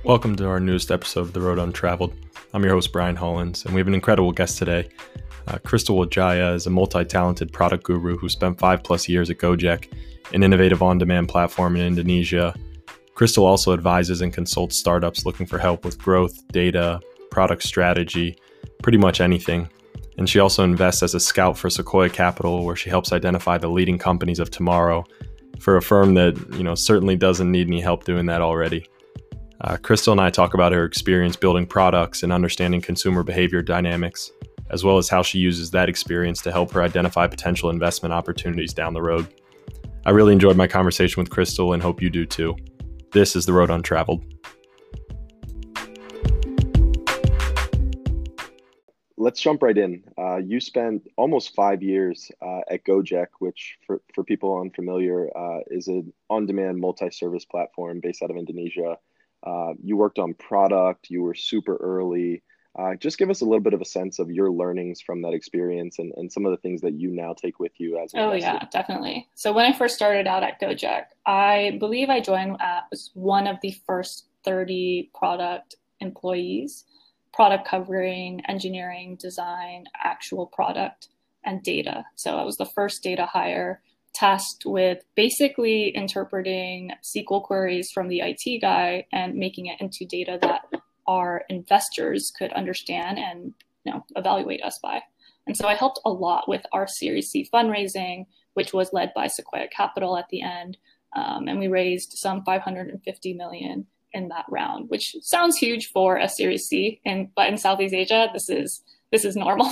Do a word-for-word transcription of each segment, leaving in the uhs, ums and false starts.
Welcome to our newest episode of The Road Untraveled. I'm your host, Brian Hollins, and we have an incredible guest today. Uh, Crystal Wijaya is a multi-talented product guru who spent five plus years at Gojek, an innovative on-demand platform in Indonesia. Crystal also advises and consults startups looking for help with growth, data, product strategy, pretty much anything. And she also invests as a scout for Sequoia Capital, where she helps identify the leading companies of tomorrow for a firm that, you know, certainly doesn't need any help doing that already. Uh, Crystal and I talk about her experience building products and understanding consumer behavior dynamics, as well as how she uses that experience to help her identify potential investment opportunities down the road. I really enjoyed my conversation with Crystal and hope you do too. This is The Road Untraveled. Let's jump right in. Uh, you spent almost five years uh, at Gojek, which for, for people unfamiliar uh, is an on-demand multi-service platform based out of Indonesia. Uh, you worked on product, you were super early. Uh, just give us a little bit of a sense of your learnings from that experience and, and some of the things that you now take with you as an Oh, investor. yeah, definitely. So when I first started out at Gojek, I believe I joined as one of the first thirty product employees, product covering engineering, design, actual product, and data. So I was the first data hire, tasked with basically interpreting S Q L queries from the I T guy and making it into data that our investors could understand and, you know, evaluate us by. And so I helped a lot with our Series C fundraising, which was led by Sequoia Capital at the end. Um, and we raised some five hundred fifty million in that round, which sounds huge for a Series C, and but in Southeast Asia, this is this is normal.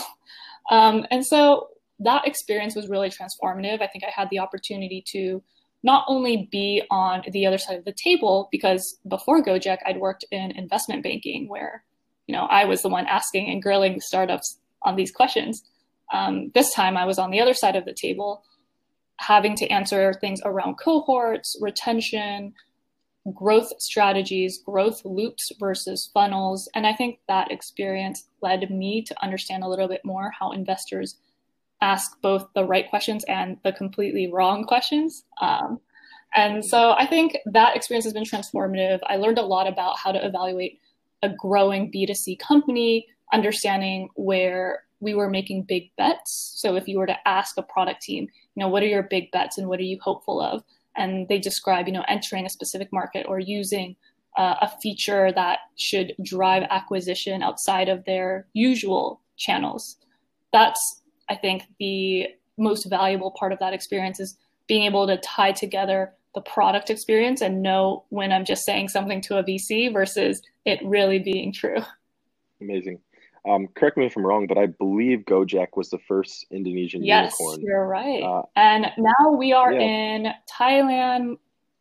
Um, and so that experience was really transformative. I think I had the opportunity to not only be on the other side of the table, because before Gojek, I'd worked in investment banking where, you know, I was the one asking and grilling startups on these questions. Um, this time I was on the other side of the table, having to answer things around cohorts, retention, growth strategies, growth loops versus funnels. And I think that experience led me to understand a little bit more how investors ask both the right questions and the completely wrong questions. Um, and so I think that experience has been transformative. I learned a lot about how to evaluate a growing B two C company, understanding where we were making big bets. So if you were to ask a product team, you know, what are your big bets and what are you hopeful of? And they describe, you know, entering a specific market or using uh, a feature that should drive acquisition outside of their usual channels. That's, I think, the most valuable part of that experience is being able to tie together the product experience and know when I'm just saying something to a V C versus it really being true. Amazing. Um, correct me if I'm wrong, but I believe Gojek was the first Indonesian yes, unicorn. Yes, you're right. Uh, and now we are yeah. in Thailand,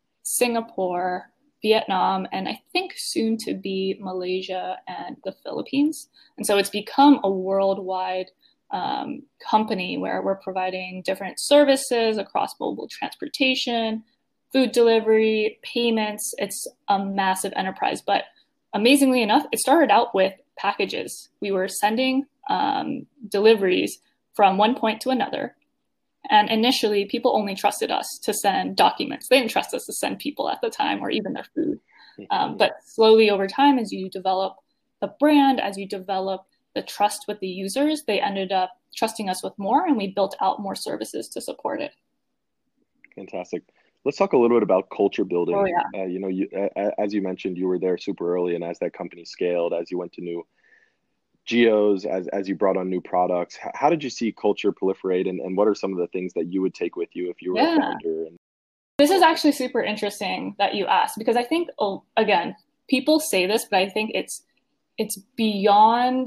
Singapore, Vietnam, and I think soon to be Malaysia and the Philippines. And so it's become a worldwide um, company where we're providing different services across mobile transportation, food delivery, payments. It's a massive enterprise, but amazingly enough, it started out with packages. We were sending um, deliveries from one point to another. And initially, people only trusted us to send documents. They didn't trust us to send people at the time or even their food. Um, but slowly over time, as you develop the brand, as you develop the trust with the users, they ended up trusting us with more, and we built out more services to support it. Fantastic. Let's talk a little bit about culture building. Oh, yeah. Uh, you know, you, uh, as you mentioned, you were there super early, and as that company scaled, as you went to new geos, as as you brought on new products, how, how did you see culture proliferate, and, and what are some of the things that you would take with you if you were Yeah. a founder? And- This is actually super interesting that you asked, because I think, oh, again, people say this, but I think it's it's beyond,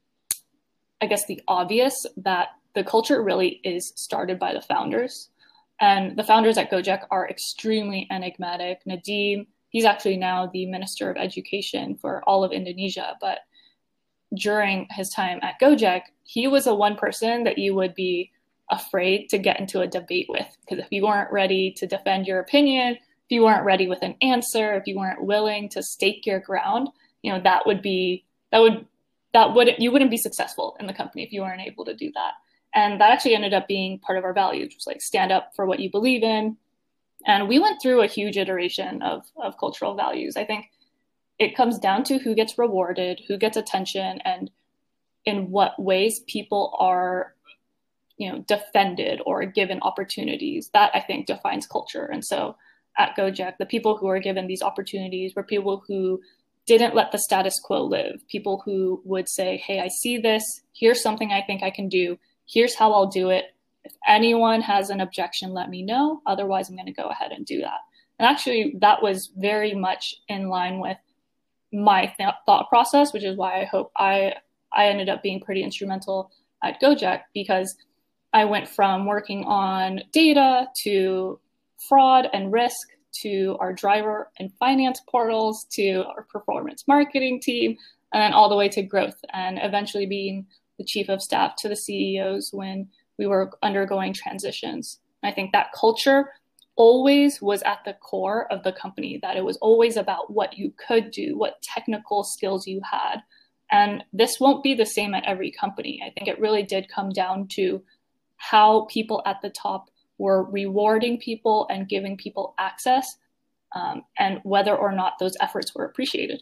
I guess, the obvious that the culture really is started by the founders. And the founders at Gojek are extremely enigmatic. Nadeem, he's actually now the Minister of Education for all of Indonesia. But during his time at Gojek, he was the one person that you would be afraid to get into a debate with. Because if you weren't ready to defend your opinion, if you weren't ready with an answer, if you weren't willing to stake your ground, you know, that would be, that would, that would, you wouldn't be successful in the company if you weren't able to do that. And that actually ended up being part of our values, which was like stand up for what you believe in. And we went through a huge iteration of, of cultural values. I think it comes down to who gets rewarded, who gets attention, and in what ways people are, you know, defended or given opportunities. That, I think, defines culture. And so at Gojek, the people who are given these opportunities were people who didn't let the status quo live, people who would say, hey, I see this, here's something I think I can do, here's how I'll do it. If anyone has an objection, let me know. Otherwise, I'm going to go ahead and do that. And actually, that was very much in line with my th- thought process, which is why I hope I, I ended up being pretty instrumental at Gojek, because I went from working on data to fraud and risk to our driver and finance portals to our performance marketing team, and then all the way to growth, and eventually being the chief of staff to the C E Os when we were undergoing transitions. And I think that culture always was at the core of the company, that it was always about what you could do, what technical skills you had. And this won't be the same at every company. I think it really did come down to how people at the top were rewarding people and giving people access, um, and whether or not those efforts were appreciated.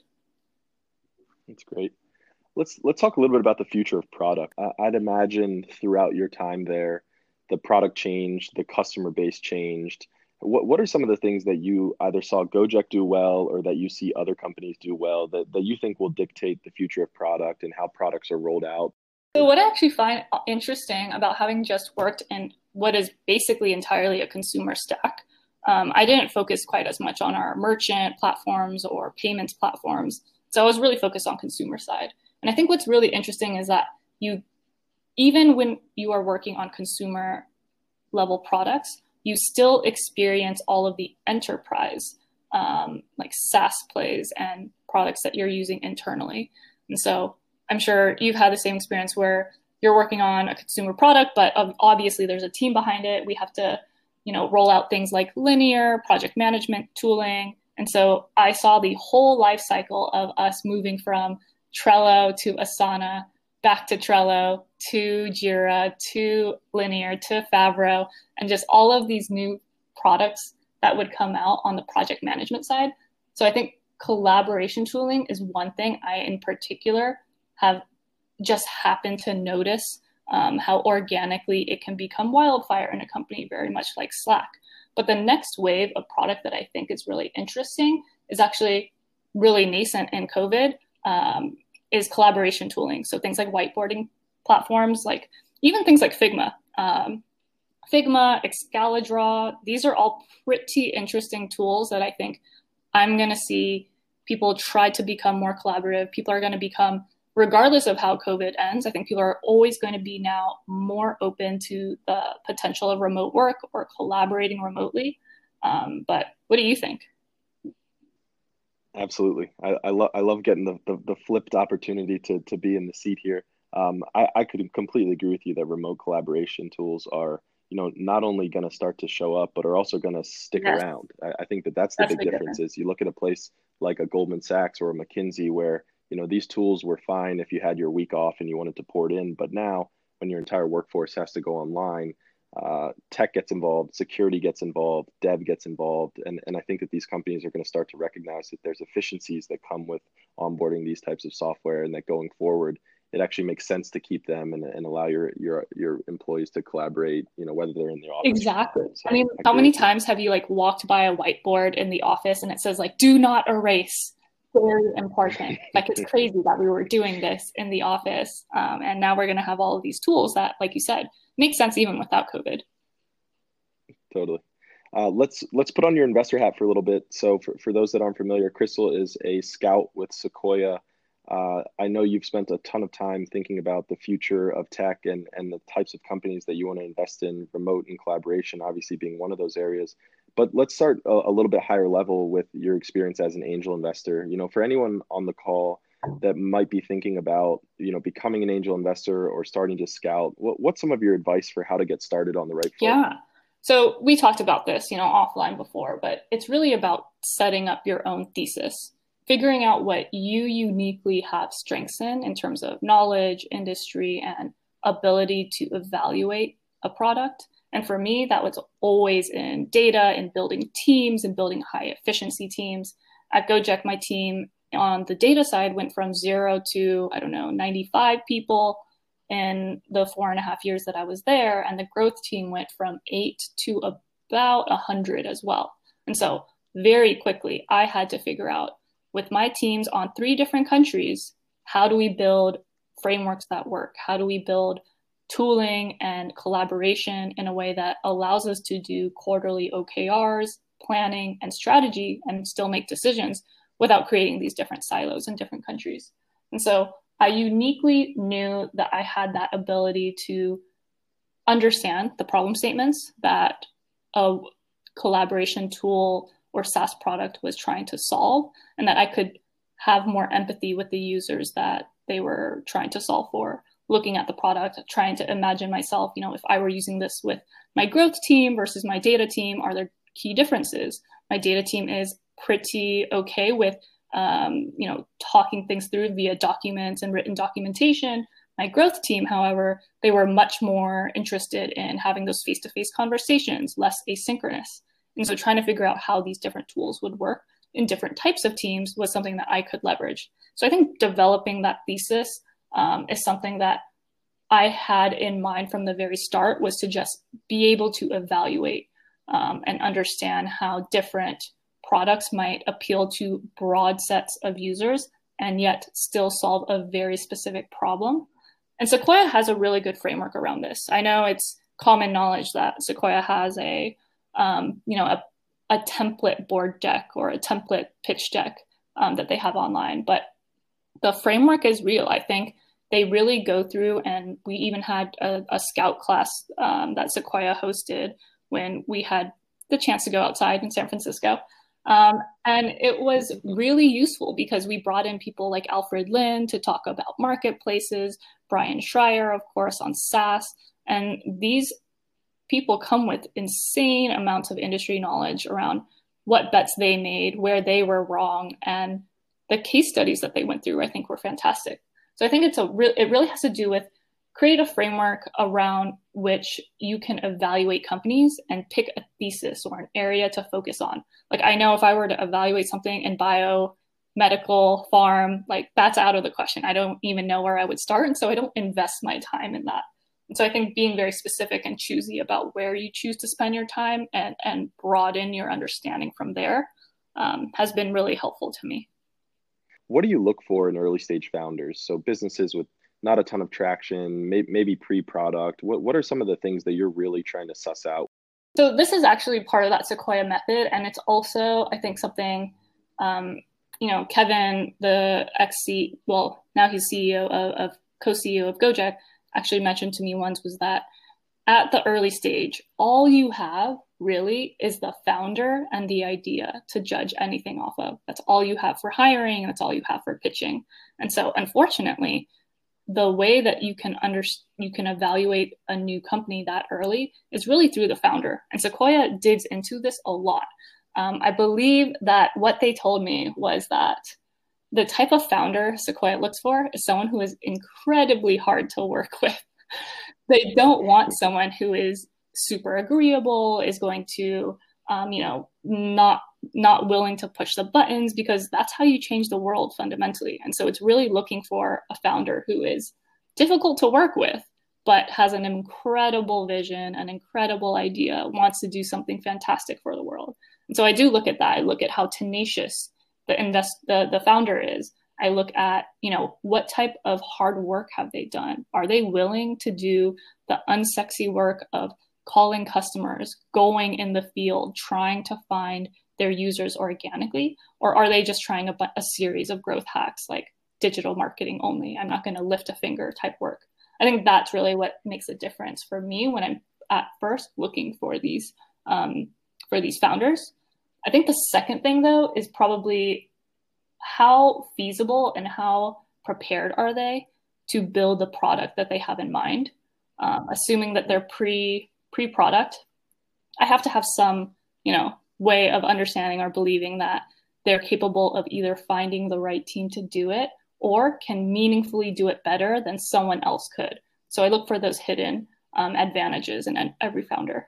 That's great. Let's let's talk a little bit about the future of product. Uh, I'd imagine throughout your time there, the product changed, the customer base changed. What what are some of the things that you either saw Gojek do well or that you see other companies do well that, that you think will dictate the future of product and how products are rolled out? So what I actually find interesting about having just worked in what is basically entirely a consumer stack, um, I didn't focus quite as much on our merchant platforms or payments platforms. So I was really focused on consumer side. And I think what's really interesting is that you, even when you are working on consumer level products, you still experience all of the enterprise, um, like SaaS plays and products that you're using internally. And so I'm sure you've had the same experience where you're working on a consumer product, but obviously there's a team behind it. We have to, you know, roll out things like linear project management tooling. And so I saw the whole life cycle of us moving from Trello to Asana, back to Trello, to Jira, to Linear, to Favro, and just all of these new products that would come out on the project management side. So I think collaboration tooling is one thing I, in particular, have just happened to notice um, how organically it can become wildfire in a company, very much like Slack. But the next wave of product that I think is really interesting is actually really nascent in COVID, um, is collaboration tooling. So things like whiteboarding platforms, like even things like Figma. Um, Figma, Excalidraw, these are all pretty interesting tools that I think I'm going to see people try to become more collaborative. People are going to become, regardless of how COVID ends, I think people are always going to be now more open to the potential of remote work or collaborating remotely. Um, but what do you think? Absolutely. I, I love I love getting the, the, the flipped opportunity to to be in the seat here. Um, I, I could completely agree with you that remote collaboration tools are, you know, not only going to start to show up, but are also going to stick Yes. around. I, I think that that's the That's big the difference. difference. Is you look at a place like a Goldman Sachs or a McKinsey where, you know, these tools were fine if you had your week off and you wanted to pour it in. But now when your entire workforce has to go online, uh, tech gets involved, security gets involved, dev gets involved. And, and I think that these companies are going to start to recognize that there's efficiencies that come with onboarding these types of software, and that going forward, it actually makes sense to keep them and, and allow your, your, your employees to collaborate, you know, whether they're in the office. Exactly. So I mean, I how agree many with you. times have you like walked by a whiteboard in the office and it says like, do not erase? Very important. Like, it's crazy that we were doing this in the office. Um, and now we're going to have all of these tools that, like you said, make sense even without COVID. Totally. Uh, let's let's put on your investor hat for a little bit. So for, for those that aren't familiar, Crystal is a scout with Sequoia. Uh, I know you've spent a ton of time thinking about the future of tech and, and the types of companies that you want to invest in, remote and collaboration, obviously being one of those areas. But let's start a, a little bit higher level with your experience as an angel investor. You know, for anyone on the call that might be thinking about, you know, becoming an angel investor or starting to scout, what, what's some of your advice for how to get started on the right foot? Yeah. So we talked about this, you know, offline before, but it's really about setting up your own thesis, figuring out what you uniquely have strengths in, in terms of knowledge, industry, and ability to evaluate a product. And for me, that was always in data and building teams and building high efficiency teams. At Gojek, my team on the data side went from zero to, I don't know, ninety-five people in the four and a half years that I was there. And the growth team went from eight to about one hundred as well. And so very quickly, I had to figure out with my teams on three different countries, how do we build frameworks that work? How do we build tooling and collaboration in a way that allows us to do quarterly O K Rs, planning and strategy, and still make decisions without creating these different silos in different countries. And so I uniquely knew that I had that ability to understand the problem statements that a collaboration tool or SaaS product was trying to solve, and that I could have more empathy with the users that they were trying to solve for, looking at the product, trying to imagine myself, you know, if I were using this with my growth team versus my data team, are there key differences? My data team is pretty okay with, um, you know, talking things through via documents and written documentation. My growth team, however, they were much more interested in having those face-to-face conversations, less asynchronous. And so trying to figure out how these different tools would work in different types of teams was something that I could leverage. So I think developing that thesis um, is something that I had in mind from the very start, was to just be able to evaluate um, and understand how different products might appeal to broad sets of users and yet still solve a very specific problem. And Sequoia has a really good framework around this. I know it's common knowledge that Sequoia has a, um, you know, a, a template board deck or a template pitch deck um, that they have online, but the framework is real. I think they really go through, and we even had a, a scout class um, that Sequoia hosted when we had the chance to go outside in San Francisco. Um, and it was really useful because we brought in people like Alfred Lin to talk about marketplaces, Brian Schreier, of course, on SaaS. And these people come with insane amounts of industry knowledge around what bets they made, where they were wrong, and the case studies that they went through, I think, were fantastic. So I think it's a re- it really has to do with create a framework around which you can evaluate companies and pick a thesis or an area to focus on. Like, I know if I were to evaluate something in bio, medical, farm, like that's out of the question. I don't even know where I would start. And so I don't invest my time in that. And so I think being very specific and choosy about where you choose to spend your time and, and broaden your understanding from there um, has been really helpful to me. What do you look for in early stage founders? So businesses with not a ton of traction, maybe, maybe pre-product. What, what are some of the things that you're really trying to suss out? So this is actually part of that Sequoia method. And it's also, I think, something, um, you know, Kevin, the ex-C, well, now he's C E O of, of co-C E O of Gojek, actually mentioned to me once was that at the early stage, all you have really is the founder and the idea to judge anything off of. That's all you have for hiring. That's all you have for pitching. And so unfortunately, the way that you can under, you can evaluate a new company that early is really through the founder. And Sequoia digs into this a lot. Um, I believe that what they told me was that the type of founder Sequoia looks for is someone who is incredibly hard to work with. They don't want someone who is super agreeable, is going to, um, you know, not not willing to push the buttons, because that's how you change the world fundamentally. And so it's really looking for a founder who is difficult to work with, but has an incredible vision, an incredible idea, wants to do something fantastic for the world. And so I do look at that. I look at how tenacious the invest the, the founder is. I look at, you know, what type of hard work have they done? Are they willing to do the unsexy work of calling customers, going in the field, trying to find their users organically? Or are they just trying a, a series of growth hacks like digital marketing only? I'm not going to lift a finger type work. I think that's really what makes a difference for me when I'm at first looking for these um, for these founders. I think the second thing, though, is probably how feasible and how prepared are they to build the product that they have in mind. Um, assuming that they're pre pre-product, I have to have some, you know, way of understanding or believing that they're capable of either finding the right team to do it or can meaningfully do it better than someone else could. So I look for those hidden um, advantages in every founder.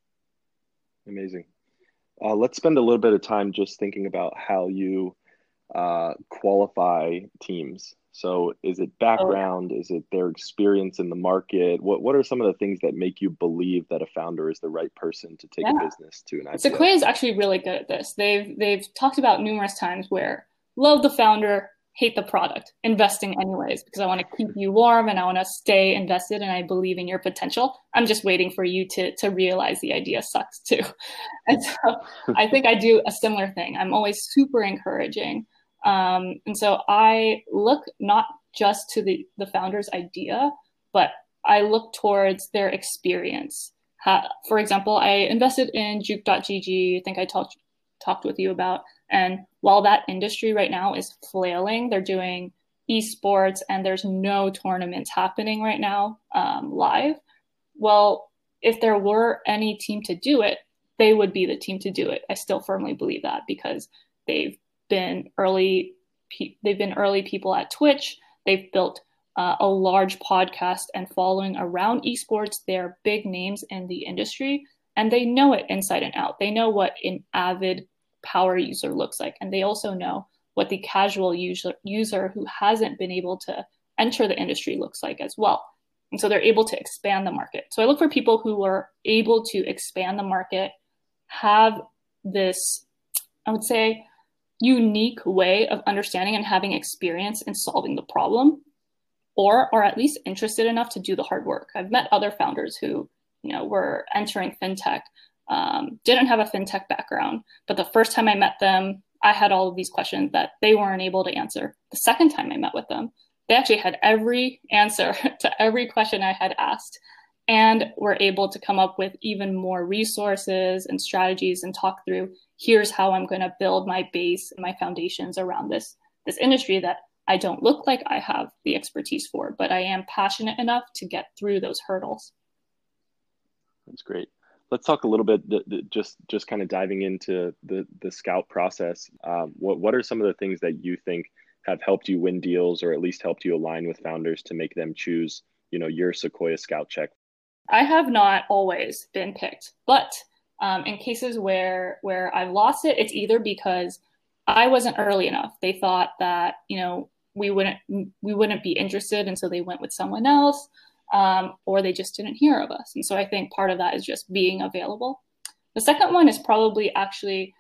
Amazing. Uh, let's spend a little bit of time just thinking about how you uh, qualify teams? So is it background? Oh, Is it their experience in the market? What what are some of the things that make you believe that a founder is the right person to take yeah. a business to an I P O? Sequoia is actually really good at this. They've they've talked about numerous times where love the founder, hate the product, investing anyways, because I want to keep you warm and I want to stay invested and I believe in your potential. I'm just waiting for you to to realize the idea sucks too. And so I think I do a similar thing. I'm always super encouraging. Um, and so I look not just to the, the founder's idea, but I look towards their experience. Ha- for example, I invested in Juke dot G G, I think I talked talked with you about. And while that industry right now is flailing, they're doing esports and there's no tournaments happening right now um, live. Well, if there were any team to do it, they would be the team to do it. I still firmly believe that because they've been early, they've been early people at Twitch. They've built uh, a large podcast and following around esports. They're big names in the industry and they know it inside and out. They know what an avid power user looks like. And they also know what the casual user, user who hasn't been able to enter the industry looks like as well. And so they're able to expand the market. So I look for people who are able to expand the market, have this, I would say, unique way of understanding and having experience in solving the problem, or are at least interested enough to do the hard work. I've met other founders who, you know, were entering fintech, um, didn't have a fintech background, but the first time I met them, I had all of these questions that they weren't able to answer. The second time I met with them, they actually had every answer to every question I had asked and were able to come up with even more resources and strategies and talk through, here's how I'm going to build my base and my foundations around this, this industry that I don't look like I have the expertise for, but I am passionate enough to get through those hurdles. That's great. Let's talk a little bit, just just kind of diving into the the scout process. Um, what what are some of the things that you think have helped you win deals, or at least helped you align with founders to make them choose, you know, your Sequoia Scout Check? I have not always been picked, but um, in cases where where I've lost it, it's either because I wasn't early enough. They thought that, you know, we wouldn't we wouldn't be interested, and so they went with someone else. Um, or they just didn't hear of us. And so I think part of that is just being available. The second one is probably actually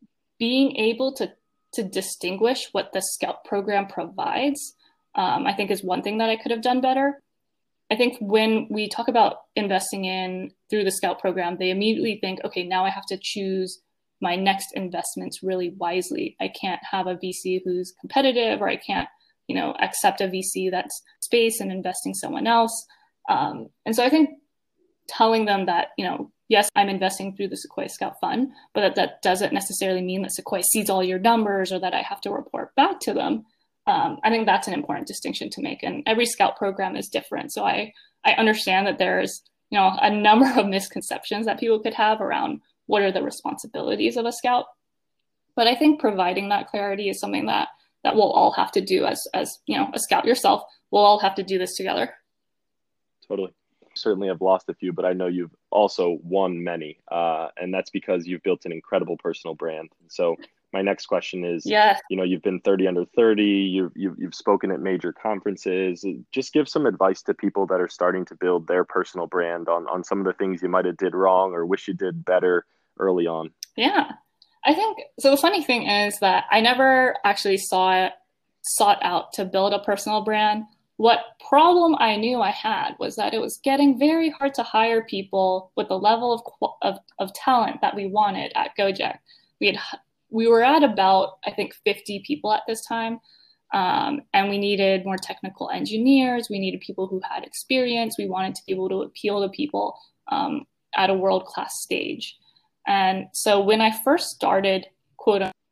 being able to, to distinguish what the Scout program provides, um, I think is one thing that I could have done better. I think when we talk about investing in through the Scout program, they immediately think, okay, now I have to choose my next investments really wisely. I can't have a V C who's competitive, or I can't, you know, accept a V C that's space and investing someone else. Um, and so I think telling them that, you know, yes, I'm investing through the Sequoia Scout Fund, but that, that doesn't necessarily mean that Sequoia sees all your numbers or that I have to report back to them. Um, I think that's an important distinction to make. And every Scout program is different. So I, I understand that there's, you know, a number of misconceptions that people could have around what are the responsibilities of a Scout. But I think providing that clarity is something that that we'll all have to do as, as you know, a Scout yourself. We'll all have to do this together. Totally. Certainly have lost a few, but I know you've also won many. Uh, and that's because you've built an incredible personal brand. So my next question is, yes. you know, you've been thirty under thirty, you've, you've, you've spoken at major conferences. Just give some advice to people that are starting to build their personal brand on, on some of the things you might have did wrong or wish you did better early on. Yeah. I think, so the funny thing is that I never actually saw it, sought out to build a personal brand. What problem I knew I had was that it was getting very hard to hire people with the level of of, of talent that we wanted at Gojek. We had we were at about, I think, fifty people at this time, um, and we needed more technical engineers. We needed people who had experience. We wanted to be able to appeal to people um, at a world-class stage. And so when I first started, quote unquote,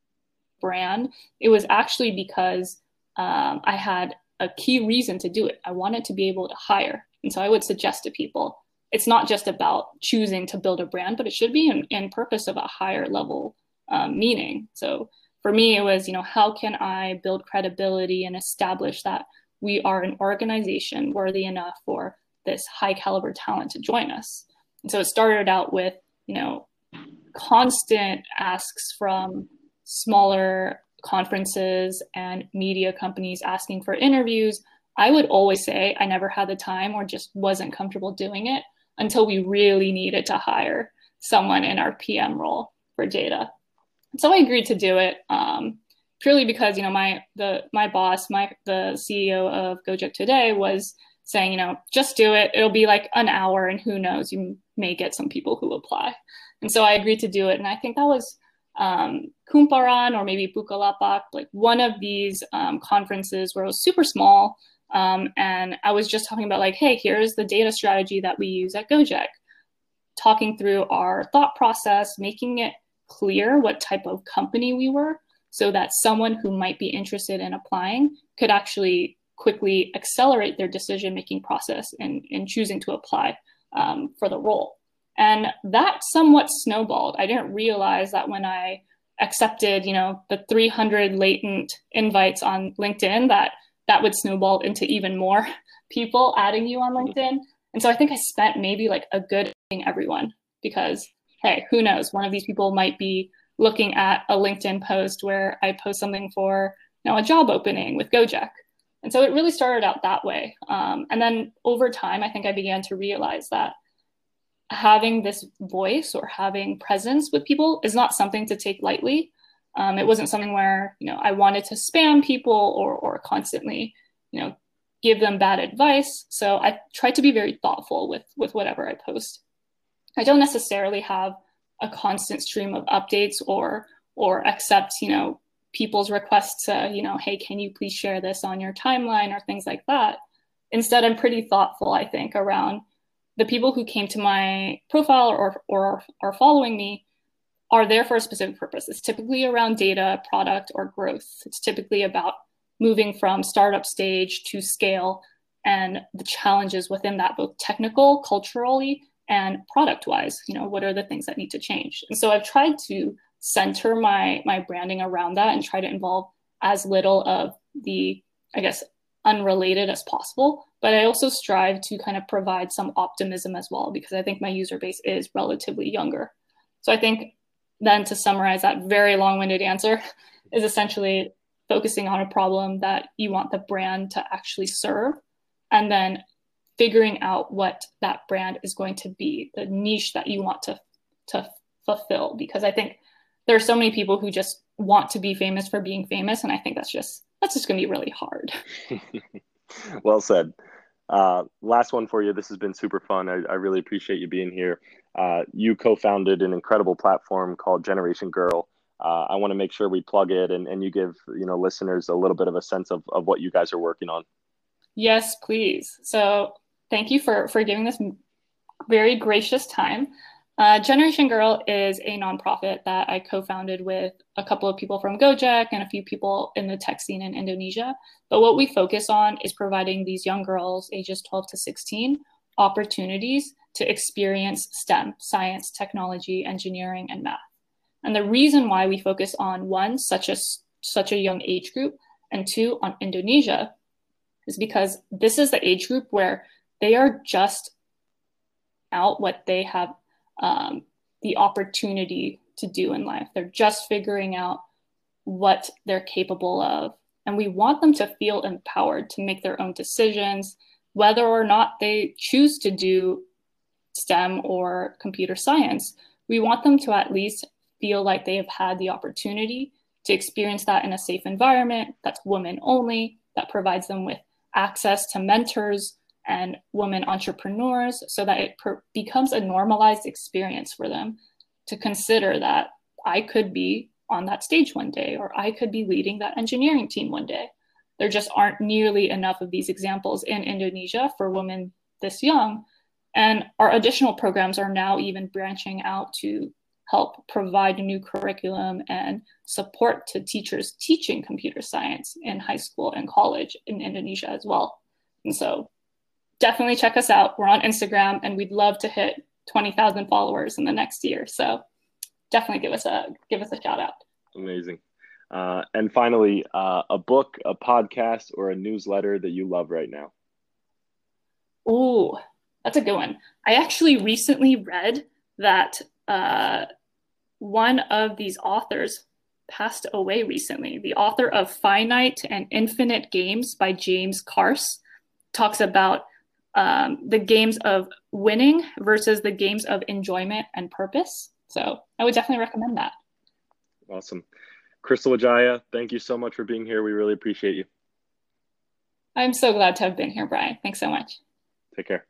brand, it was actually because um, I had a key reason to do it. I wanted to be able to hire. And so I would suggest to people, it's not just about choosing to build a brand, but it should be in, in purpose of a higher level um, meaning. So for me, it was, you know, how can I build credibility and establish that we are an organization worthy enough for this high caliber talent to join us? And so it started out with, you know, constant asks from smaller conferences and media companies asking for interviews, I would always say I never had the time or just wasn't comfortable doing it until we really needed to hire someone in our P M role for data. So I agreed to do it um, purely because, you know, my the my boss, my the C E O of Gojek Today was saying, you know, just do it. It'll be like an hour and who knows, you may get some people who apply. And so I agreed to do it. And I think that was um, Kumparan or maybe Bukalapak, like one of these um, conferences where it was super small. Um, and I was just talking about like, hey, here's the data strategy that we use at Gojek, talking through our thought process, making it clear what type of company we were so that someone who might be interested in applying could actually quickly accelerate their decision-making process in, in choosing to apply um, for the role. And that somewhat snowballed. I didn't realize that when I accepted, you know, the three hundred latent invites on LinkedIn, that that would snowball into even more people adding you on LinkedIn. And so I think I spent maybe like a good everyone because, hey, who knows? One of these people might be looking at a LinkedIn post where I post something for, you know, a job opening with Gojek. And so it really started out that way. Um, and then over time, I think I began to realize that having this voice or having presence with people is not something to take lightly. Um, it wasn't something where, you know, I wanted to spam people or, or constantly, you know, give them bad advice. So I tried to be very thoughtful with, with whatever I post. I don't necessarily have a constant stream of updates or, or accept, you know, people's requests to, you know, hey, can you please share this on your timeline or things like that. Instead, I'm pretty thoughtful, I think, around the people who came to my profile or, or are following me are there for a specific purpose. It's typically around data, product, or growth. It's typically about moving from startup stage to scale and the challenges within that, both technical, culturally, and product-wise. You know, what are the things that need to change? And so I've tried to center my my branding around that and try to involve as little of the, I guess, unrelated as possible. But I also strive to kind of provide some optimism as well, because I think my user base is relatively younger. So I think then to summarize that very long-winded answer is essentially focusing on a problem that you want the brand to actually serve, and then figuring out what that brand is going to be, the niche that you want to, to fulfill. Because I think there are so many people who just want to be famous for being famous. And I think that's just, that's just going to be really hard. Well said. Uh, last one for you. This has been super fun. I, I really appreciate you being here. Uh, you co-founded an incredible platform called Generation Girl. Uh, I want to make sure we plug it and, and you give, you know, listeners a little bit of a sense of, of what you guys are working on. Yes, please. So thank you for, for giving this very gracious time. Uh, Generation Girl is a nonprofit that I co-founded with a couple of people from Gojek and a few people in the tech scene in Indonesia. But what we focus on is providing these young girls, ages twelve to sixteen, opportunities to experience STEM, science, technology, engineering, and math. And the reason why we focus on one, such a, such a young age group, and two, on Indonesia, is because this is the age group where they are just out what they have um, the opportunity to do in life. They're just figuring out what they're capable of. And we want them to feel empowered to make their own decisions, whether or not they choose to do STEM or computer science. We want them to at least feel like they have had the opportunity to experience that in a safe environment that's women only, that provides them with access to mentors and women entrepreneurs, so that it per- becomes a normalized experience for them to consider that I could be on that stage one day, or I could be leading that engineering team one day. There just aren't nearly enough of these examples in Indonesia for women this young. And our additional programs are now even branching out to help provide a new curriculum and support to teachers teaching computer science in high school and college in Indonesia as well. And so definitely check us out. We're on Instagram and we'd love to hit twenty thousand followers in the next year. So definitely give us a, give us a shout out. Amazing. Uh, and finally, uh, a book, a podcast, or a newsletter that you love right now. Ooh, that's a good one. I actually recently read that uh, one of these authors passed away recently. The author of Finite and Infinite Games by James Carse talks about um, the games of winning versus the games of enjoyment and purpose. So I would definitely recommend that. Awesome. Crystal Wijaya, thank you so much for being here. We really appreciate you. I'm so glad to have been here, Brian. Thanks so much. Take care.